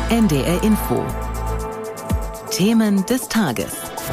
NDR Info. Themen des Tages.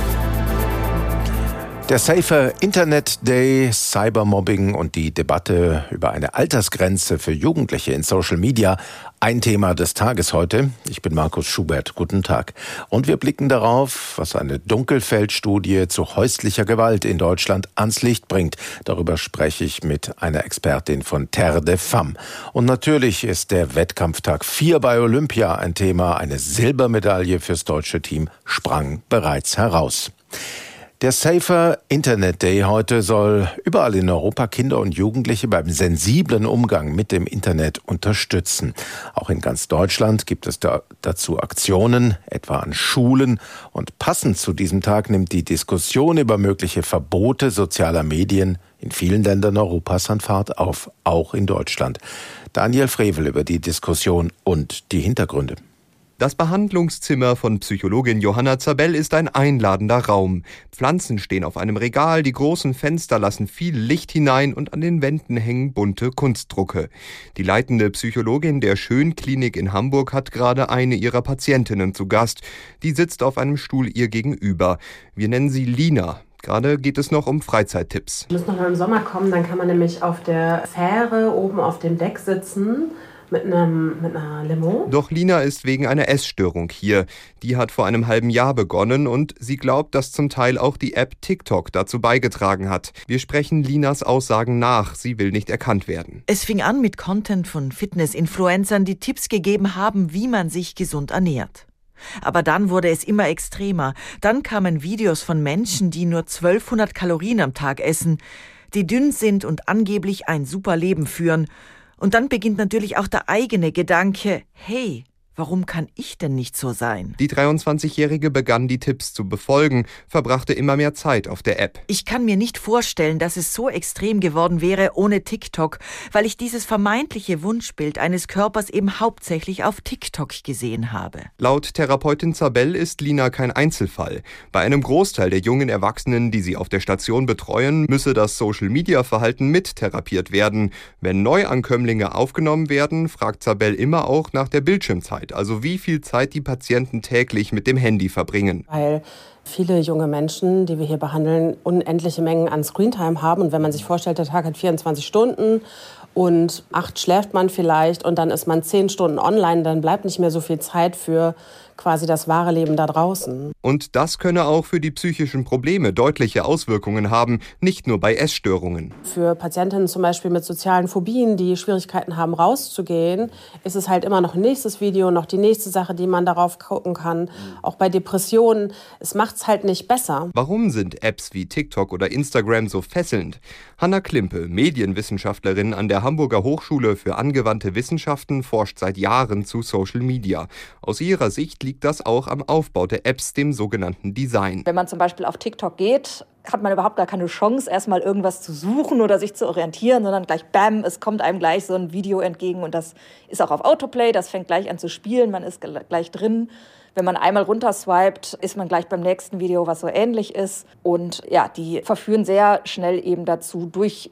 Der Safer Internet Day, Cybermobbing und die Debatte über eine Altersgrenze für Jugendliche in Social Media. Ein Thema des Tages heute. Ich bin Markus Schubert. Guten Tag. Und wir blicken darauf, was eine Dunkelfeldstudie zu häuslicher Gewalt in Deutschland ans Licht bringt. Darüber spreche ich mit einer Expertin von Terre des Femmes. Und natürlich ist der Wettkampftag 4 bei Olympia ein Thema. Eine Silbermedaille fürs deutsche Team sprang bereits heraus. Der Safer Internet Day heute soll überall in Europa Kinder und Jugendliche beim sensiblen Umgang mit dem Internet unterstützen. Auch in ganz Deutschland gibt es dazu Aktionen, etwa an Schulen. Und passend zu diesem Tag nimmt die Diskussion über mögliche Verbote sozialer Medien in vielen Ländern Europas an Fahrt auf, auch in Deutschland. Daniel Frevel über die Diskussion und die Hintergründe. Das Behandlungszimmer von Psychologin Johanna Zabell ist ein einladender Raum. Pflanzen stehen auf einem Regal, die großen Fenster lassen viel Licht hinein und an den Wänden hängen bunte Kunstdrucke. Die leitende Psychologin der Schön-Klinik in Hamburg hat gerade eine ihrer Patientinnen zu Gast. Die sitzt auf einem Stuhl ihr gegenüber. Wir nennen sie Lina. Gerade geht es noch um Freizeittipps. Wir müssen noch mal im Sommer kommen, dann kann man nämlich auf der Fähre oben auf dem Deck sitzen. Mit einer Limo. Doch Lina ist wegen einer Essstörung hier. Die hat vor einem halben Jahr begonnen und sie glaubt, dass zum Teil auch die App TikTok dazu beigetragen hat. Wir sprechen Linas Aussagen nach. Sie will nicht erkannt werden. Es fing an mit Content von Fitness-Influencern, die Tipps gegeben haben, wie man sich gesund ernährt. Aber dann wurde es immer extremer. Dann kamen Videos von Menschen, die nur 1200 Kalorien am Tag essen, die dünn sind und angeblich ein super Leben führen. Und dann beginnt natürlich auch der eigene Gedanke, hey, warum kann ich denn nicht so sein? Die 23-Jährige begann die Tipps zu befolgen, verbrachte immer mehr Zeit auf der App. Ich kann mir nicht vorstellen, dass es so extrem geworden wäre ohne TikTok, weil ich dieses vermeintliche Wunschbild eines Körpers eben hauptsächlich auf TikTok gesehen habe. Laut Therapeutin Zabell ist Lina kein Einzelfall. Bei einem Großteil der jungen Erwachsenen, die sie auf der Station betreuen, müsse das Social-Media-Verhalten mittherapiert werden. Wenn Neuankömmlinge aufgenommen werden, fragt Zabell immer auch nach der Bildschirmzeit. Also wie viel Zeit die Patienten täglich mit dem Handy verbringen. Weil viele junge Menschen, die wir hier behandeln, unendliche Mengen an Screentime haben. Und wenn man sich vorstellt, der Tag hat 24 Stunden und 8 schläft man vielleicht und dann ist man 10 Stunden online, dann bleibt nicht mehr so viel Zeit für quasi das wahre Leben da draußen. Und das könne auch für die psychischen Probleme deutliche Auswirkungen haben, nicht nur bei Essstörungen. Für Patientinnen zum Beispiel mit sozialen Phobien, die Schwierigkeiten haben, rauszugehen, ist es halt immer noch ein nächstes Video, noch die nächste Sache, die man darauf gucken kann. Auch bei Depressionen, es macht es halt nicht besser. Warum sind Apps wie TikTok oder Instagram so fesselnd? Hanna Klimpe, Medienwissenschaftlerin an der Hamburger Hochschule für angewandte Wissenschaften, forscht seit Jahren zu Social Media. Aus ihrer Sicht liegt das auch am Aufbau der Apps, dem sogenannten Design. Wenn man zum Beispiel auf TikTok geht, hat man überhaupt gar keine Chance, erstmal irgendwas zu suchen oder sich zu orientieren, sondern gleich bam, es kommt einem gleich so ein Video entgegen und das ist auch auf Autoplay, das fängt gleich an zu spielen, man ist gleich drin. Wenn man einmal runterswiped, ist man gleich beim nächsten Video, was so ähnlich ist. Und ja, die verführen sehr schnell eben dazu, durch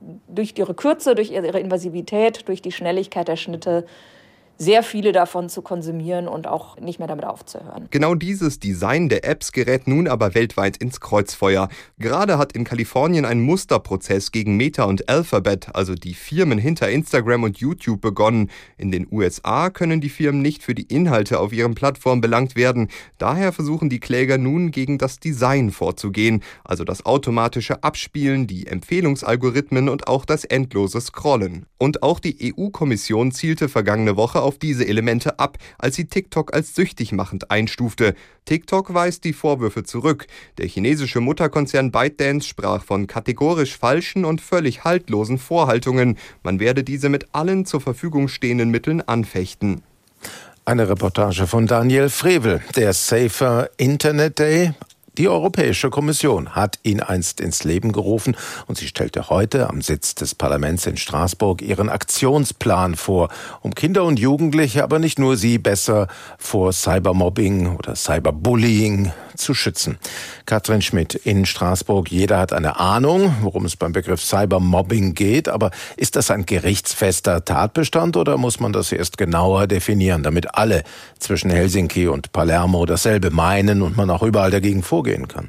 ihre Kürze, durch ihre Invasivität, durch die Schnelligkeit der Schnitte, sehr viele davon zu konsumieren und auch nicht mehr damit aufzuhören. Genau dieses Design der Apps gerät nun aber weltweit ins Kreuzfeuer. Gerade hat in Kalifornien ein Musterprozess gegen Meta und Alphabet, also die Firmen hinter Instagram und YouTube, begonnen. In den USA können die Firmen nicht für die Inhalte auf ihren Plattformen belangt werden. Daher versuchen die Kläger nun gegen das Design vorzugehen, also das automatische Abspielen, die Empfehlungsalgorithmen und auch das endlose Scrollen. Und auch die EU-Kommission zielte vergangene Woche auf diese Elemente ab, als sie TikTok als süchtig machend einstufte. TikTok weist die Vorwürfe zurück. Der chinesische Mutterkonzern ByteDance sprach von kategorisch falschen und völlig haltlosen Vorhaltungen. Man werde diese mit allen zur Verfügung stehenden Mitteln anfechten. Eine Reportage von Daniel Frevel. Der Safer Internet Day Die Europäische Kommission hat ihn einst ins Leben gerufen und sie stellte heute am Sitz des Parlaments in Straßburg ihren Aktionsplan vor, um Kinder und Jugendliche, aber nicht nur sie, besser vor Cybermobbing oder Cyberbullying zu schützen. Katrin Schmidt in Straßburg. Jeder hat eine Ahnung, worum es beim Begriff Cybermobbing geht, aber ist das ein gerichtsfester Tatbestand oder muss man das erst genauer definieren, damit alle zwischen Helsinki und Palermo dasselbe meinen und man auch überall dagegen vorgehen kann?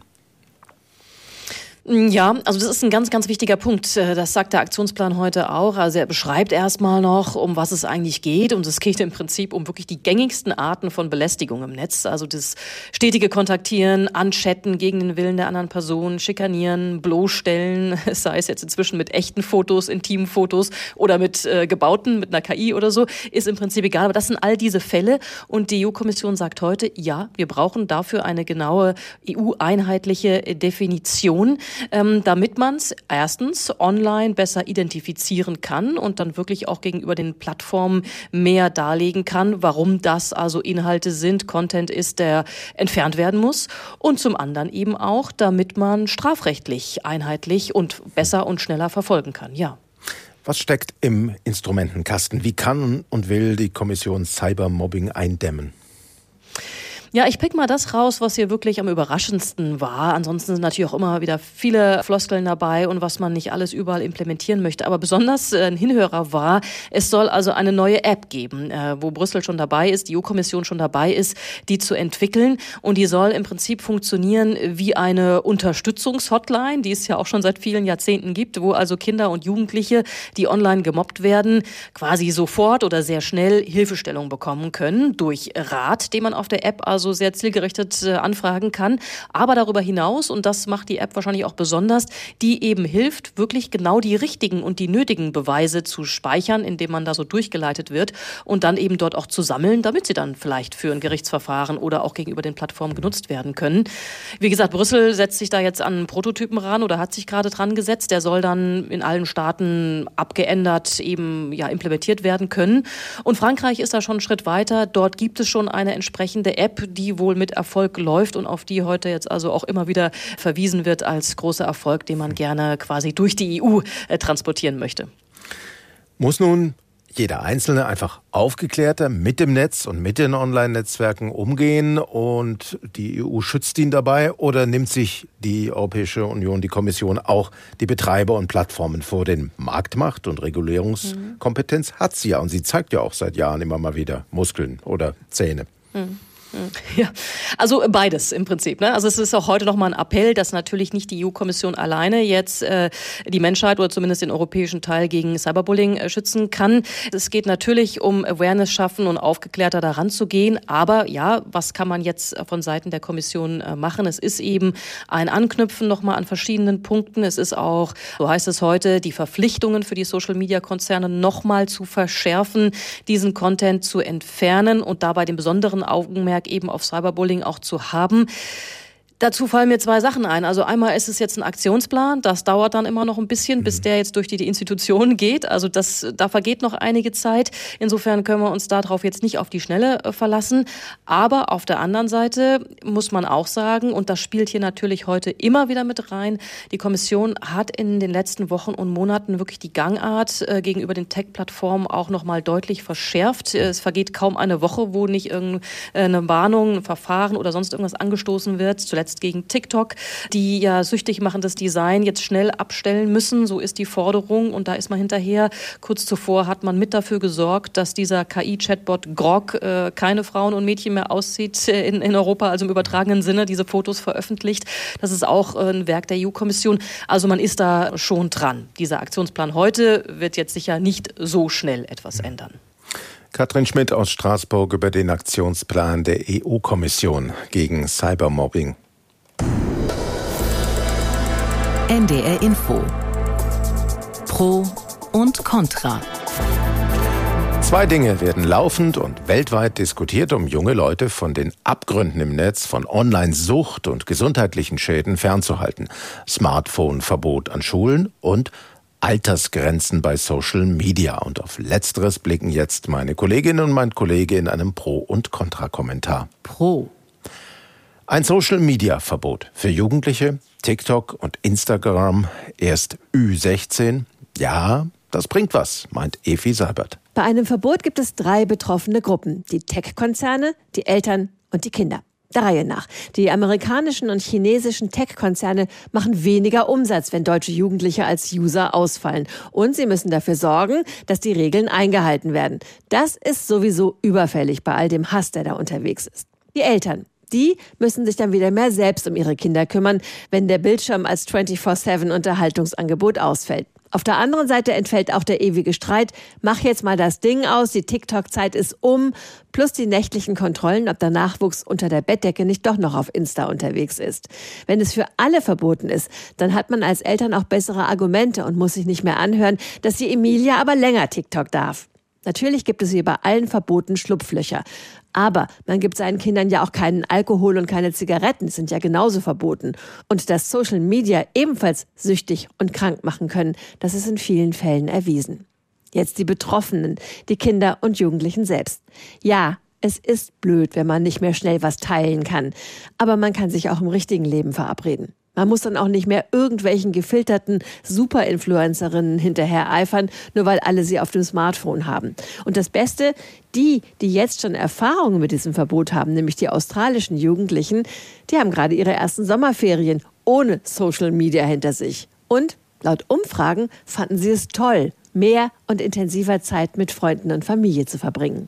Ja, also das ist ein ganz, ganz wichtiger Punkt. Das sagt der Aktionsplan heute auch. Also er beschreibt erstmal noch, um was es eigentlich geht. Und es geht im Prinzip um wirklich die gängigsten Arten von Belästigung im Netz. Also das stetige Kontaktieren, Anchatten gegen den Willen der anderen Person, Schikanieren, bloßstellen, sei es jetzt inzwischen mit echten Fotos, intimen Fotos oder mit gebauten, mit einer KI oder so, ist im Prinzip egal. Aber das sind all diese Fälle. Und die EU-Kommission sagt heute, ja, wir brauchen dafür eine genaue EU-einheitliche Definition, damit man es erstens online besser identifizieren kann und dann wirklich auch gegenüber den Plattformen mehr darlegen kann, warum das also Inhalte sind, Content ist, der entfernt werden muss. Und zum anderen eben auch, damit man strafrechtlich einheitlich und besser und schneller verfolgen kann, ja. Was steckt im Instrumentenkasten? Wie kann und will die Kommission Cybermobbing eindämmen? Ja, ich pick mal das raus, was hier wirklich am überraschendsten war. Ansonsten sind natürlich auch immer wieder viele Floskeln dabei und was man nicht alles überall implementieren möchte. Aber besonders ein Hinhörer war, es soll also eine neue App geben, wo Brüssel schon dabei ist, die EU-Kommission schon dabei ist, die zu entwickeln. Und die soll im Prinzip funktionieren wie eine Unterstützungshotline, die es ja auch schon seit vielen Jahrzehnten gibt, wo also Kinder und Jugendliche, die online gemobbt werden, quasi sofort oder sehr schnell Hilfestellung bekommen können durch Rat, den man auf der App also sehr zielgerichtet anfragen kann. Aber darüber hinaus, und das macht die App wahrscheinlich auch besonders, die eben hilft, wirklich genau die richtigen und die nötigen Beweise zu speichern, indem man da so durchgeleitet wird und dann eben dort auch zu sammeln, damit sie dann vielleicht für ein Gerichtsverfahren oder auch gegenüber den Plattformen genutzt werden können. Wie gesagt, Brüssel setzt sich da jetzt an einen Prototypen ran oder hat sich gerade dran gesetzt. Der soll dann in allen Staaten abgeändert eben ja implementiert werden können. Und Frankreich ist da schon einen Schritt weiter. Dort gibt es schon eine entsprechende App, die wohl mit Erfolg läuft und auf die heute jetzt also auch immer wieder verwiesen wird als großer Erfolg, den man gerne quasi durch die EU transportieren möchte. Muss nun jeder Einzelne einfach aufgeklärter mit dem Netz und mit den Online-Netzwerken umgehen und die EU schützt ihn dabei oder nimmt sich die Europäische Union, die Kommission auch die Betreiber und Plattformen vor? Den Marktmacht und Regulierungskompetenz hat sie ja und sie zeigt ja auch seit Jahren immer mal wieder Muskeln oder Zähne. Ja, also beides im Prinzip. Ne? Also es ist auch heute nochmal ein Appell, dass natürlich nicht die EU-Kommission alleine jetzt die Menschheit oder zumindest den europäischen Teil gegen Cyberbullying schützen kann. Es geht natürlich um Awareness schaffen und aufgeklärter daran zu gehen. Aber ja, was kann man jetzt von Seiten der Kommission machen? Es ist eben ein Anknüpfen nochmal an verschiedenen Punkten. Es ist auch, so heißt es heute, die Verpflichtungen für die Social-Media-Konzerne nochmal zu verschärfen, diesen Content zu entfernen und dabei den besonderen Augenmerk eben auf Cyberbullying auch zu haben. Dazu fallen mir zwei Sachen ein. Also einmal ist es jetzt ein Aktionsplan, das dauert dann immer noch ein bisschen, bis der jetzt durch die Institutionen geht. Also da vergeht noch einige Zeit. Insofern können wir uns darauf jetzt nicht auf die Schnelle verlassen. Aber auf der anderen Seite muss man auch sagen, und das spielt hier natürlich heute immer wieder mit rein, die Kommission hat in den letzten Wochen und Monaten wirklich die Gangart gegenüber den Tech-Plattformen auch nochmal deutlich verschärft. Es vergeht kaum eine Woche, wo nicht irgendeine Warnung, ein Verfahren oder sonst irgendwas angestoßen wird. Zuletzt gegen TikTok, die ja süchtig machendes Design jetzt schnell abstellen müssen. So ist die Forderung und da ist man hinterher. Kurz zuvor hat man mit dafür gesorgt, dass dieser KI-Chatbot Grok keine Frauen und Mädchen mehr auszieht in Europa, also im übertragenen Sinne, diese Fotos veröffentlicht. Das ist auch ein Werk der EU-Kommission. Also man ist da schon dran. Dieser Aktionsplan heute wird jetzt sicher nicht so schnell etwas ändern. Katrin Schmidt aus Straßburg über den Aktionsplan der EU-Kommission gegen Cybermobbing. NDR Info. Pro und Contra. Zwei Dinge werden laufend und weltweit diskutiert, um junge Leute von den Abgründen im Netz, von Online-Sucht und gesundheitlichen Schäden fernzuhalten. Smartphone-Verbot an Schulen und Altersgrenzen bei Social Media. Und auf Letzteres blicken jetzt meine Kolleginnen und mein Kollege in einem Pro- und Contra-Kommentar. Pro. Ein Social-Media-Verbot für Jugendliche, TikTok und Instagram erst Ü16. Ja, das bringt was, meint Evi Seibert. Bei einem Verbot gibt es 3 betroffene Gruppen. Die Tech-Konzerne, die Eltern und die Kinder. Der Reihe nach. Die amerikanischen und chinesischen Tech-Konzerne machen weniger Umsatz, wenn deutsche Jugendliche als User ausfallen. Und sie müssen dafür sorgen, dass die Regeln eingehalten werden. Das ist sowieso überfällig bei all dem Hass, der da unterwegs ist. Die Eltern. Die müssen sich dann wieder mehr selbst um ihre Kinder kümmern, wenn der Bildschirm als 24/7-Unterhaltungsangebot ausfällt. Auf der anderen Seite entfällt auch der ewige Streit, mach jetzt mal das Ding aus, die TikTok-Zeit ist um, plus die nächtlichen Kontrollen, ob der Nachwuchs unter der Bettdecke nicht doch noch auf Insta unterwegs ist. Wenn es für alle verboten ist, dann hat man als Eltern auch bessere Argumente und muss sich nicht mehr anhören, dass die Emilia aber länger TikTok darf. Natürlich gibt es wie bei allen Verboten Schlupflöcher. Aber man gibt seinen Kindern ja auch keinen Alkohol und keine Zigaretten, sind ja genauso verboten. Und dass Social Media ebenfalls süchtig und krank machen können, das ist in vielen Fällen erwiesen. Jetzt die Betroffenen, die Kinder und Jugendlichen selbst. Ja, es ist blöd, wenn man nicht mehr schnell was teilen kann. Aber man kann sich auch im richtigen Leben verabreden. Man muss dann auch nicht mehr irgendwelchen gefilterten Superinfluencerinnen hinterher eifern, nur weil alle sie auf dem Smartphone haben. Und das Beste, die jetzt schon Erfahrungen mit diesem Verbot haben, nämlich die australischen Jugendlichen, die haben gerade ihre ersten Sommerferien ohne Social Media hinter sich. Und laut Umfragen fanden sie es toll, mehr und intensiver Zeit mit Freunden und Familie zu verbringen.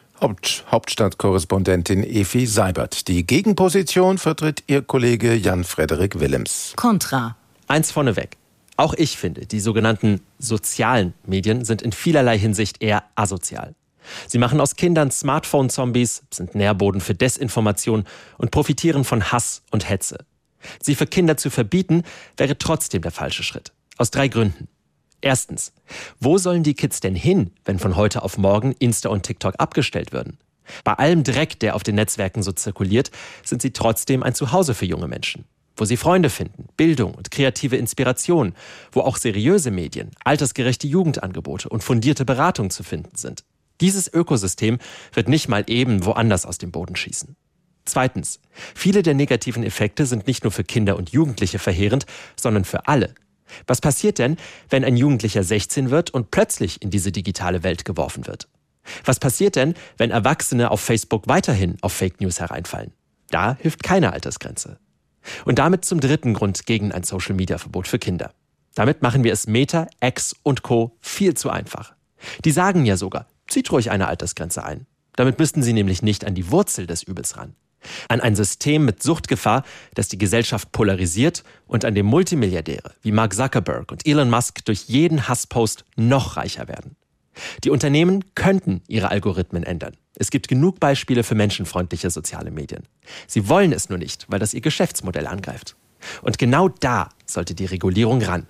Hauptstadtkorrespondentin Evi Seibert. Die Gegenposition vertritt ihr Kollege Jan-Frederik Willems. Kontra. Eins vorneweg. Auch ich finde, die sogenannten sozialen Medien sind in vielerlei Hinsicht eher asozial. Sie machen aus Kindern Smartphone-Zombies, sind Nährboden für Desinformation und profitieren von Hass und Hetze. Sie für Kinder zu verbieten, wäre trotzdem der falsche Schritt. Aus 3 Gründen. Erstens, wo sollen die Kids denn hin, wenn von heute auf morgen Insta und TikTok abgestellt würden? Bei allem Dreck, der auf den Netzwerken so zirkuliert, sind sie trotzdem ein Zuhause für junge Menschen. Wo sie Freunde finden, Bildung und kreative Inspiration, wo auch seriöse Medien, altersgerechte Jugendangebote und fundierte Beratung zu finden sind. Dieses Ökosystem wird nicht mal eben woanders aus dem Boden schießen. Zweitens, viele der negativen Effekte sind nicht nur für Kinder und Jugendliche verheerend, sondern für alle. Was passiert denn, wenn ein Jugendlicher 16 wird und plötzlich in diese digitale Welt geworfen wird? Was passiert denn, wenn Erwachsene auf Facebook weiterhin auf Fake News hereinfallen? Da hilft keine Altersgrenze. Und damit zum 3. Grund gegen ein Social-Media-Verbot für Kinder. Damit machen wir es Meta, X und Co. viel zu einfach. Die sagen ja sogar, zieht ruhig eine Altersgrenze ein. Damit müssten sie nämlich nicht an die Wurzel des Übels ran. An ein System mit Suchtgefahr, das die Gesellschaft polarisiert und an dem Multimilliardäre wie Mark Zuckerberg und Elon Musk durch jeden Hasspost noch reicher werden. Die Unternehmen könnten ihre Algorithmen ändern. Es gibt genug Beispiele für menschenfreundliche soziale Medien. Sie wollen es nur nicht, weil das ihr Geschäftsmodell angreift. Und genau da sollte die Regulierung ran.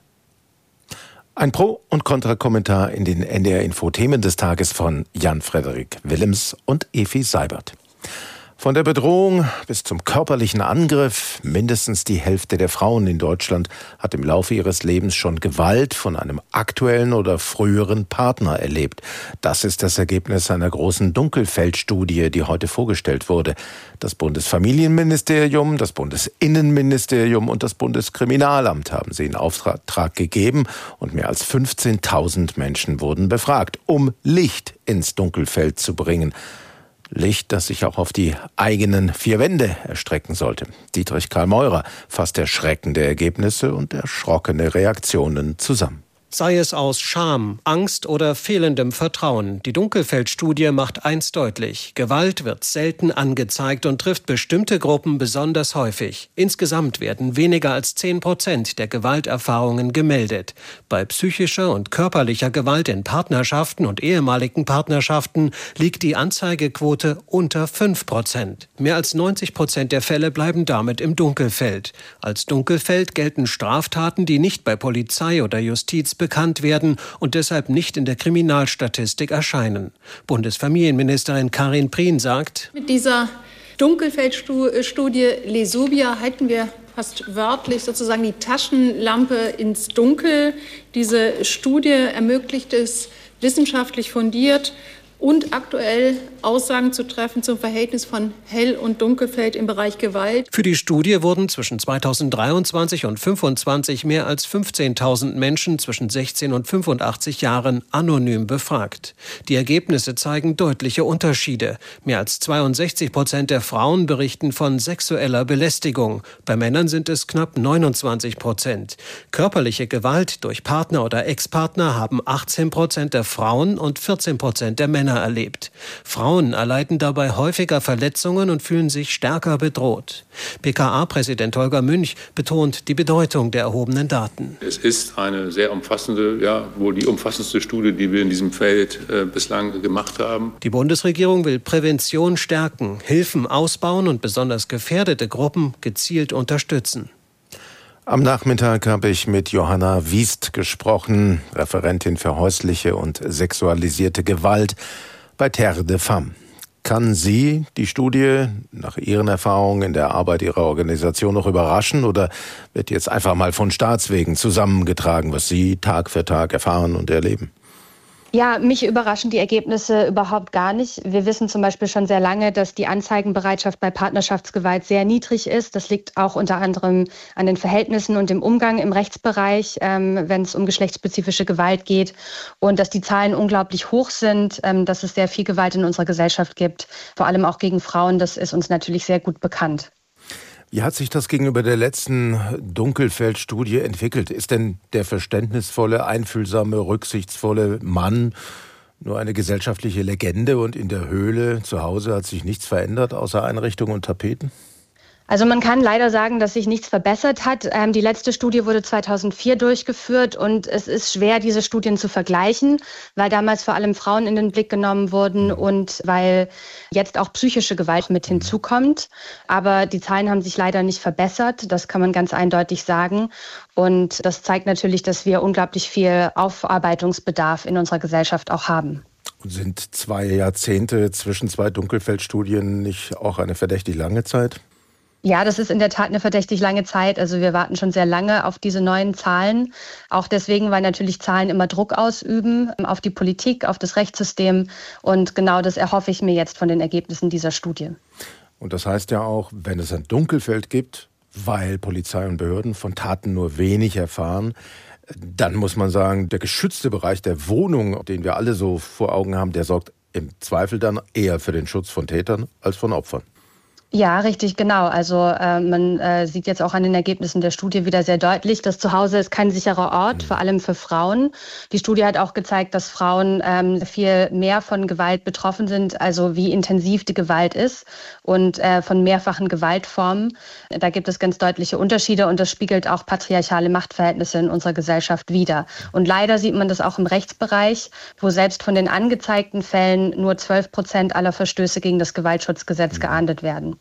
Ein Pro- und Kontra-Kommentar in den NDR-Info-Themen des Tages von Jan-Frederik Willems und Evi Seibert. Von der Bedrohung bis zum körperlichen Angriff, mindestens die Hälfte der Frauen in Deutschland hat im Laufe ihres Lebens schon Gewalt von einem aktuellen oder früheren Partner erlebt. Das ist das Ergebnis einer großen Dunkelfeld-Studie, die heute vorgestellt wurde. Das Bundesfamilienministerium, das Bundesinnenministerium und das Bundeskriminalamt haben sie in Auftrag gegeben und mehr als 15.000 Menschen wurden befragt, um Licht ins Dunkelfeld zu bringen. Licht, das sich auch auf die eigenen 4 Wände erstrecken sollte. Dietrich Karl Meurer fasst erschreckende Ergebnisse und erschrockene Reaktionen zusammen. Sei es aus Scham, Angst oder fehlendem Vertrauen. Die Dunkelfeld-Studie macht eins deutlich. Gewalt wird selten angezeigt und trifft bestimmte Gruppen besonders häufig. Insgesamt werden weniger als 10% der Gewalterfahrungen gemeldet. Bei psychischer und körperlicher Gewalt in Partnerschaften und ehemaligen Partnerschaften liegt die Anzeigequote unter 5%. Mehr als 90% der Fälle bleiben damit im Dunkelfeld. Als Dunkelfeld gelten Straftaten, die nicht bei Polizei oder Justiz bekannt werden und deshalb nicht in der Kriminalstatistik erscheinen. Bundesfamilienministerin Karin Prien sagt: Mit dieser Dunkelfeldstudie Lesubia halten wir fast wörtlich sozusagen die Taschenlampe ins Dunkel. Diese Studie ermöglicht es, wissenschaftlich fundiert und aktuell Aussagen zu treffen zum Verhältnis von Hell- und Dunkelfeld im Bereich Gewalt. Für die Studie wurden zwischen 2023 und 2025 mehr als 15.000 Menschen zwischen 16 und 85 Jahren anonym befragt. Die Ergebnisse zeigen deutliche Unterschiede. Mehr als 62% der Frauen berichten von sexueller Belästigung. Bei Männern sind es knapp 29%. Körperliche Gewalt durch Partner oder Ex-Partner haben 18% der Frauen und 14% der Männer erlebt. Frauen erleiden dabei häufiger Verletzungen und fühlen sich stärker bedroht. BKA-Präsident Holger Münch betont die Bedeutung der erhobenen Daten. Es ist eine sehr umfassende, wohl die umfassendste Studie, die wir in diesem Feld bislang gemacht haben. Die Bundesregierung will Prävention stärken, Hilfen ausbauen und besonders gefährdete Gruppen gezielt unterstützen. Am Nachmittag habe ich mit Johanna Wiest gesprochen, Referentin für häusliche und sexualisierte Gewalt bei Terre de Femmes. Kann Sie die Studie nach Ihren Erfahrungen in der Arbeit Ihrer Organisation noch überraschen oder wird jetzt einfach mal von Staatswegen zusammengetragen, was Sie Tag für Tag erfahren und erleben? Ja, mich überraschen die Ergebnisse überhaupt gar nicht. Wir wissen zum Beispiel schon sehr lange, dass die Anzeigenbereitschaft bei Partnerschaftsgewalt sehr niedrig ist. Das liegt auch unter anderem an den Verhältnissen und dem Umgang im Rechtsbereich, wenn es um geschlechtsspezifische Gewalt geht. Und dass die Zahlen unglaublich hoch sind, dass es sehr viel Gewalt in unserer Gesellschaft gibt, vor allem auch gegen Frauen, das ist uns natürlich sehr gut bekannt. Wie hat sich das gegenüber der letzten Dunkelfeld-Studie entwickelt? Ist denn der verständnisvolle, einfühlsame, rücksichtsvolle Mann nur eine gesellschaftliche Legende und in der Höhle zu Hause hat sich nichts verändert außer Einrichtungen und Tapeten? Also man kann leider sagen, dass sich nichts verbessert hat. Die letzte Studie wurde 2004 durchgeführt und es ist schwer, diese Studien zu vergleichen, weil damals vor allem Frauen in den Blick genommen wurden und weil jetzt auch psychische Gewalt mit hinzukommt. Aber die Zahlen haben sich leider nicht verbessert, das kann man ganz eindeutig sagen. Und das zeigt natürlich, dass wir unglaublich viel Aufarbeitungsbedarf in unserer Gesellschaft auch haben. Und sind 2 Jahrzehnte zwischen 2 Dunkelfeld-Studien nicht auch eine verdächtig lange Zeit? Ja, das ist in der Tat eine verdächtig lange Zeit. Also wir warten schon sehr lange auf diese neuen Zahlen. Auch deswegen, weil natürlich Zahlen immer Druck ausüben auf die Politik, auf das Rechtssystem. Und genau das erhoffe ich mir jetzt von den Ergebnissen dieser Studie. Und das heißt ja auch, wenn es ein Dunkelfeld gibt, weil Polizei und Behörden von Taten nur wenig erfahren, dann muss man sagen, der geschützte Bereich der Wohnung, den wir alle so vor Augen haben, der sorgt im Zweifel dann eher für den Schutz von Tätern als von Opfern. Ja, richtig, genau. Also man sieht jetzt auch an den Ergebnissen der Studie wieder sehr deutlich, das Zuhause ist kein sicherer Ort, vor allem für Frauen. Die Studie hat auch gezeigt, dass Frauen viel mehr von Gewalt betroffen sind, also wie intensiv die Gewalt ist und von mehrfachen Gewaltformen. Da gibt es ganz deutliche Unterschiede und das spiegelt auch patriarchale Machtverhältnisse in unserer Gesellschaft wider. Und leider sieht man das auch im Rechtsbereich, wo selbst von den angezeigten Fällen nur 12% aller Verstöße gegen das Gewaltschutzgesetz geahndet werden.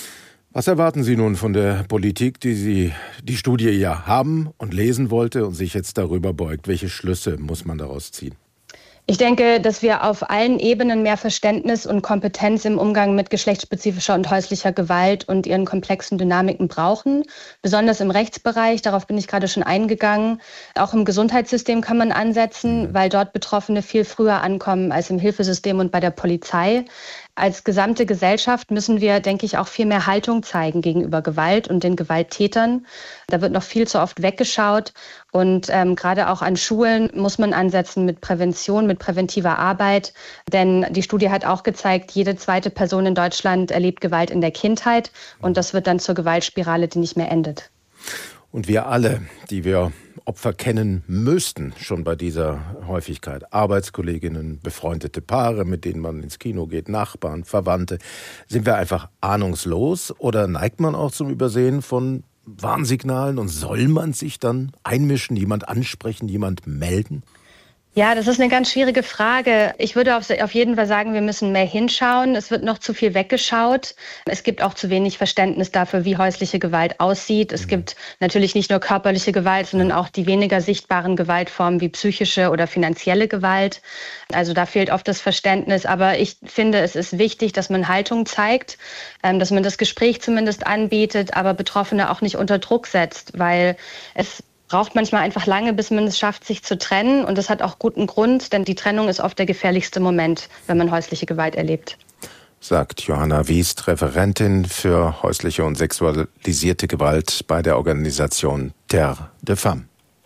Was erwarten Sie nun von der Politik, die die Studie ja haben und lesen wollte und sich jetzt darüber beugt? Welche Schlüsse muss man daraus ziehen? Ich denke, dass wir auf allen Ebenen mehr Verständnis und Kompetenz im Umgang mit geschlechtsspezifischer und häuslicher Gewalt und ihren komplexen Dynamiken brauchen. Besonders im Rechtsbereich, darauf bin ich gerade schon eingegangen. Auch im Gesundheitssystem kann man ansetzen, weil dort Betroffene viel früher ankommen als im Hilfesystem und bei der Polizei. Als gesamte Gesellschaft müssen wir, denke ich, auch viel mehr Haltung zeigen gegenüber Gewalt und den Gewalttätern. Da wird noch viel zu oft weggeschaut. Und gerade auch an Schulen muss man ansetzen mit Prävention, mit präventiver Arbeit. Denn die Studie hat auch gezeigt, jede zweite Person in Deutschland erlebt Gewalt in der Kindheit. Und das wird dann zur Gewaltspirale, die nicht mehr endet. Und wir alle, die wir Opfer kennen müssten, schon bei dieser Häufigkeit. Arbeitskolleginnen, befreundete Paare, mit denen man ins Kino geht, Nachbarn, Verwandte. Sind wir einfach ahnungslos oder neigt man auch zum Übersehen von Warnsignalen und soll man sich dann einmischen, jemand ansprechen, jemand melden? Ja, das ist eine ganz schwierige Frage. Ich würde auf jeden Fall sagen, wir müssen mehr hinschauen. Es wird noch zu viel weggeschaut. Es gibt auch zu wenig Verständnis dafür, wie häusliche Gewalt aussieht. Es gibt natürlich nicht nur körperliche Gewalt, sondern auch die weniger sichtbaren Gewaltformen wie psychische oder finanzielle Gewalt. Also da fehlt oft das Verständnis. Aber ich finde, es ist wichtig, dass man Haltung zeigt, dass man das Gespräch zumindest anbietet, aber Betroffene auch nicht unter Druck setzt, weil es braucht manchmal einfach lange, bis man es schafft, sich zu trennen. Und das hat auch guten Grund, denn die Trennung ist oft der gefährlichste Moment, wenn man häusliche Gewalt erlebt. Sagt Johanna Wiest, Referentin für häusliche und sexualisierte Gewalt bei der Organisation Terre de Femmes.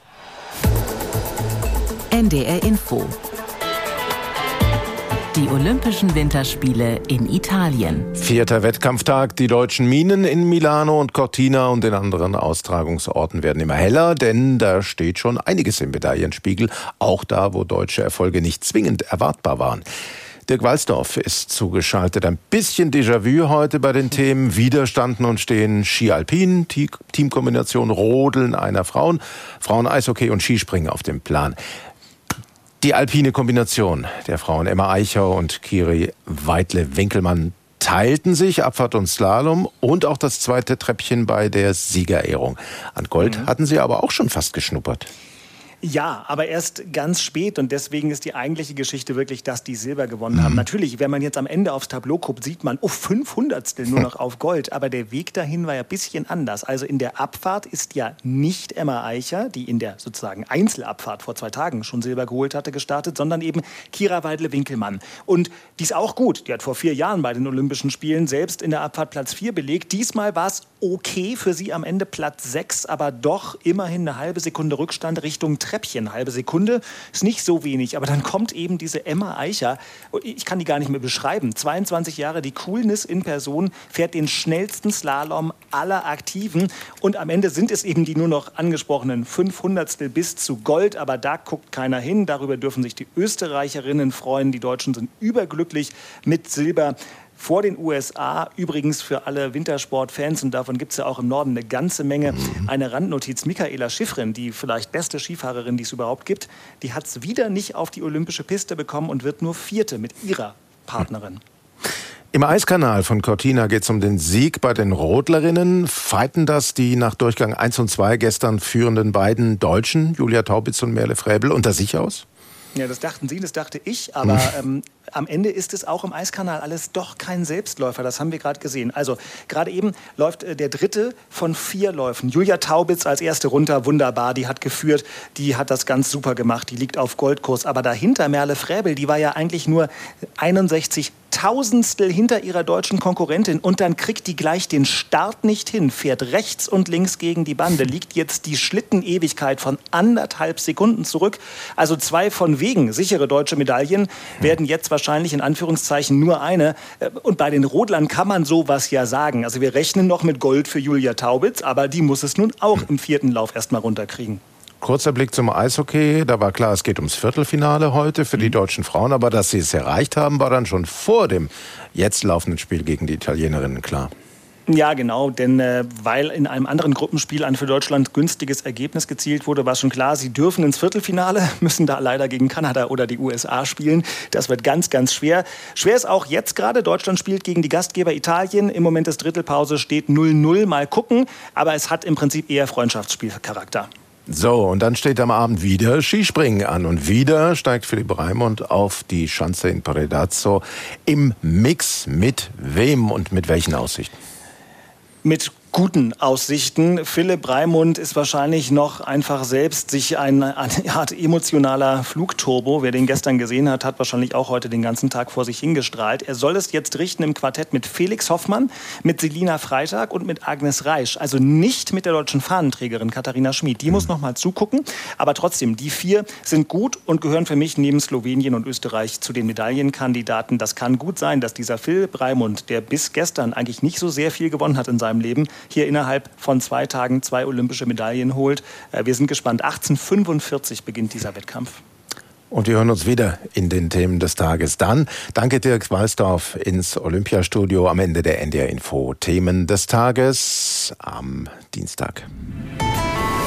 NDR Info. Die Olympischen Winterspiele in Italien. 4. Wettkampftag. Die deutschen Minen in Milano und Cortina und den anderen Austragungsorten werden immer heller, denn da steht schon einiges im Medaillenspiegel, auch da, wo deutsche Erfolge nicht zwingend erwartbar waren. Dirk Walsdorf ist zugeschaltet. Ein bisschen Déjà-vu heute bei den Themen. Wieder standen und stehen Ski Alpin, Teamkombination Rodeln einer Frauen, Frauen-Eishockey und Skispringen auf dem Plan. Die alpine Kombination der Frauen Emma Eicher und Kiri Weidle-Winkelmann teilten sich Abfahrt und Slalom und auch das zweite Treppchen bei der Siegerehrung. An Gold hatten sie aber auch schon fast geschnuppert. Ja, aber erst ganz spät und deswegen ist die eigentliche Geschichte wirklich, dass die Silber gewonnen haben. Natürlich, wenn man jetzt am Ende aufs Tableau guckt, sieht man, 500stel nur noch auf Gold. Aber der Weg dahin war ja ein bisschen anders. Also in der Abfahrt ist ja nicht Emma Eicher, die in der sozusagen Einzelabfahrt vor 2 Tagen schon Silber geholt hatte, gestartet, sondern eben Kira Weidle-Winkelmann. Und die ist auch gut. Die hat vor 4 Jahren bei den Olympischen Spielen selbst in der Abfahrt Platz 4 belegt. Diesmal war es okay für sie am Ende Platz 6, aber doch immerhin eine halbe Sekunde Rückstand Richtung Treppchen. Halbe Sekunde ist nicht so wenig, aber dann kommt eben diese Emma Eicher. Ich kann die gar nicht mehr beschreiben. 22 Jahre, die Coolness in Person, fährt den schnellsten Slalom aller Aktiven und am Ende sind es eben die nur noch angesprochenen 500stel bis zu Gold, aber da guckt keiner hin. Darüber dürfen sich die Österreicherinnen freuen. Die Deutschen sind überglücklich mit Silber vor den USA. Übrigens für alle Wintersportfans, und davon gibt es ja auch im Norden eine ganze Menge, eine Randnotiz. Michaela Schifrin, die vielleicht beste Skifahrerin, die es überhaupt gibt, die hat es wieder nicht auf die olympische Piste bekommen und wird nur 4. mit ihrer Partnerin. Im Eiskanal von Cortina geht es um den Sieg bei den Rodlerinnen. Fighten das die nach Durchgang 1 und 2 gestern führenden beiden Deutschen, Julia Taubitz und Merle Fräbel, unter sich aus? Ja, das dachten Sie, das dachte ich, aber am Ende ist es auch im Eiskanal alles doch kein Selbstläufer, das haben wir gerade gesehen. Also gerade eben läuft der dritte von 4 Läufen. Julia Taubitz als erste runter, wunderbar, die hat geführt, die hat das ganz super gemacht, die liegt auf Goldkurs. Aber dahinter Merle Fräbel, die war ja eigentlich nur 61.000stel hinter ihrer deutschen Konkurrentin und dann kriegt die gleich den Start nicht hin, fährt rechts und links gegen die Bande, liegt jetzt die Schlittenewigkeit von 1,5 Sekunden zurück. Also 2 von wegen sichere deutsche Medaillen werden jetzt wahrscheinlich in Anführungszeichen nur eine. Und bei den Rodlern kann man sowas ja sagen. Also wir rechnen noch mit Gold für Julia Taubitz, aber die muss es nun auch im 4. Lauf erstmal runterkriegen. Kurzer Blick zum Eishockey. Da war klar, es geht ums Viertelfinale heute für die deutschen Frauen. Aber dass sie es erreicht haben, war dann schon vor dem jetzt laufenden Spiel gegen die Italienerinnen klar. Ja, genau, denn weil in einem anderen Gruppenspiel ein für Deutschland günstiges Ergebnis gezielt wurde, war schon klar, sie dürfen ins Viertelfinale, müssen da leider gegen Kanada oder die USA spielen. Das wird ganz, ganz schwer. Schwer ist auch jetzt gerade, Deutschland spielt gegen die Gastgeber Italien. Im Moment ist Drittelpause, steht 0-0, mal gucken. Aber es hat im Prinzip eher Freundschaftsspielcharakter. So, und dann steht am Abend wieder Skispringen an. Und wieder steigt Philipp Raimund auf die Schanze in Predazzo im Mix. Mit wem und mit welchen Aussichten? Mit guten Aussichten. Philipp Raimund ist wahrscheinlich noch einfach selbst sich eine Art emotionaler Flugturbo. Wer den gestern gesehen hat, hat wahrscheinlich auch heute den ganzen Tag vor sich hingestrahlt. Er soll es jetzt richten im Quartett mit Felix Hoffmann, mit Selina Freitag und mit Agnes Reisch. Also nicht mit der deutschen Fahnenträgerin Katharina Schmid. Die muss noch mal zugucken. Aber trotzdem, die 4 sind gut und gehören für mich neben Slowenien und Österreich zu den Medaillenkandidaten. Das kann gut sein, dass dieser Philipp Raimund, der bis gestern eigentlich nicht so sehr viel gewonnen hat in seinem Leben, hier innerhalb von 2 Tagen 2 olympische Medaillen holt. Wir sind gespannt. 18:45 beginnt dieser Wettkampf. Und wir hören uns wieder in den Themen des Tages dann. Danke Dirk Walsdorf ins Olympiastudio am Ende der NDR Info. Themen des Tages am Dienstag.